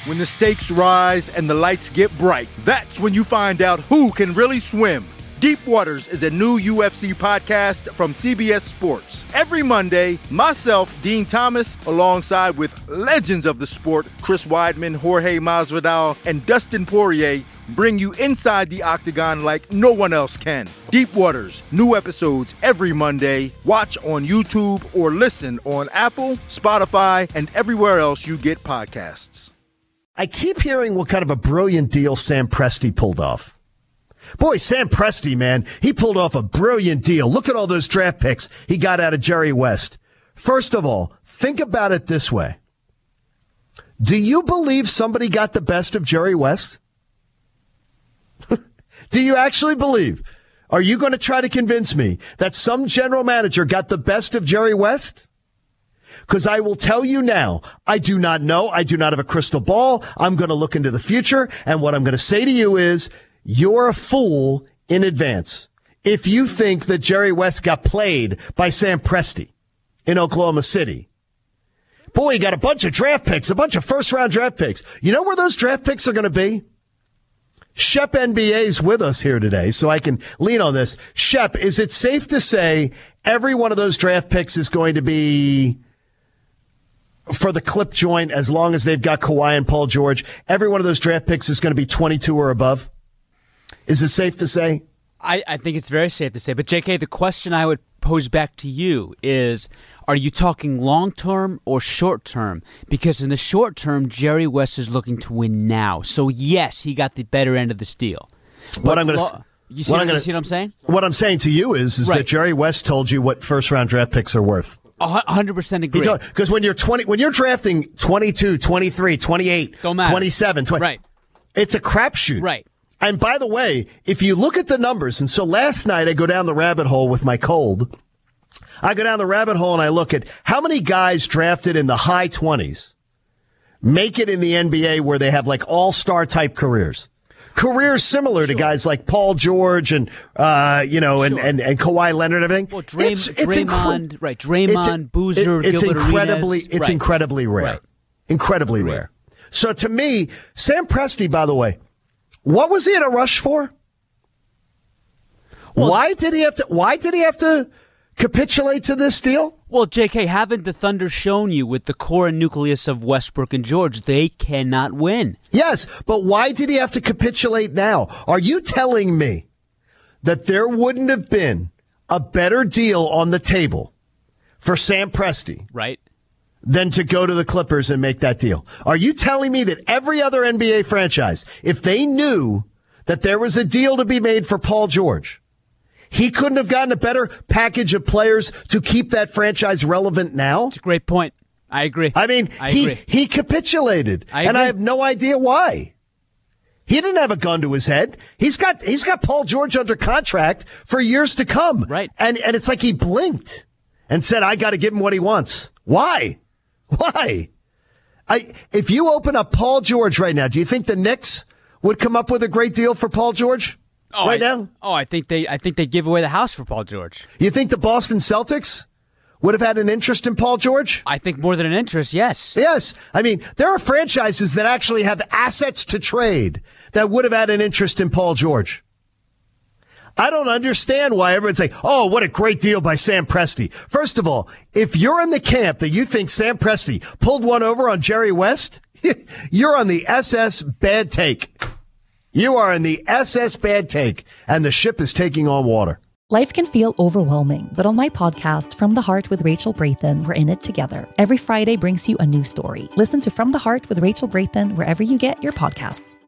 When the stakes rise and the lights get bright, that's when you find out who can really swim. Deep Waters is a new UFC podcast from CBS Sports. Every Monday, myself, Dean Thomas, alongside with legends of the sport, Chris Weidman, Jorge Masvidal, and Dustin Poirier, bring you inside the octagon like no one else can. Deep Waters, new episodes every Monday. Watch on YouTube or listen on Apple, Spotify, and everywhere else you get podcasts. I keep hearing what kind of a brilliant deal Sam Presti pulled off. Boy, Sam Presti, man, he pulled off a brilliant deal. Look at all those draft picks he got out of Jerry West. First of all, think about it this way. Do you believe somebody got the best of Jerry West? Do you actually believe? Are you going to try to convince me that some general manager got the best of Jerry West? Because I will tell you now, I do not know. I do not have a crystal ball. I'm going to look into the future. And what I'm going to say to you is, you're a fool in advance if you think that Jerry West got played by Sam Presti in Oklahoma City. Boy, he got a bunch of draft picks, a bunch of first-round draft picks. You know where those draft picks are going to be? Shep NBA's with us here today, so I can lean on this. Shep, is it safe to say every one of those draft picks is going to be for the clip joint as long as they've got Kawhi and Paul George? Every one of those draft picks is going to be 22 or above? Is it safe to say? I think it's very safe to say. But, JK, the question I would pose back to you is, are you talking long-term or short-term? Because in the short term, Jerry West is looking to win now. So, yes, he got the better end of this deal. You see what I'm saying? What I'm saying to you is right. That Jerry West told you what first-round draft picks are worth. 100% agree. Because when you're drafting 22, 23, 28, 27, 20, right. It's a crapshoot. Right. And by the way, if you look at the numbers, and so last night I go down the rabbit hole with my cold. I go down the rabbit hole and I look at how many guys drafted in the high 20s make it in the NBA where they have like all-star type careers. Careers similar to guys like Paul George and and Kawhi Leonard and everything. Well, Draymond, Boozer, it's Gilbert incredibly, Arenas. it's incredibly rare, right. Incredibly rare. So to me, Sam Presti, by the way, what was he in a rush for? Well, why did he have to capitulate to this deal? Well, JK, haven't the Thunder shown you with the core and nucleus of Westbrook and George, they cannot win? Yes, but why did he have to capitulate now? Are you telling me that there wouldn't have been a better deal on the table for Sam Presti? Right. Than to go to the Clippers and make that deal? Are you telling me that every other NBA franchise, if they knew that there was a deal to be made for Paul George, he couldn't have gotten a better package of players to keep that franchise relevant now? It's a great point. I agree. I mean, he capitulated, and I have no idea why. He didn't have a gun to his head. He's got Paul George under contract for years to come. Right. And it's like he blinked and said, I got to give him what he wants. Why? Why? If you open up Paul George right now, do you think the Knicks would come up with a great deal for Paul George now? I think they give away the house for Paul George. You think the Boston Celtics would have had an interest in Paul George? I think more than an interest, yes. Yes. I mean, there are franchises that actually have assets to trade that would have had an interest in Paul George. I don't understand why everyone's like, oh, what a great deal by Sam Presti. First of all, if you're in the camp that you think Sam Presti pulled one over on Jerry West, you're on the SS bad take. You are in the SS bad take, and the ship is taking on water. Life can feel overwhelming, but on my podcast, From the Heart with Rachel Brathen, we're in it together. Every Friday brings you a new story. Listen to From the Heart with Rachel Brathen wherever you get your podcasts.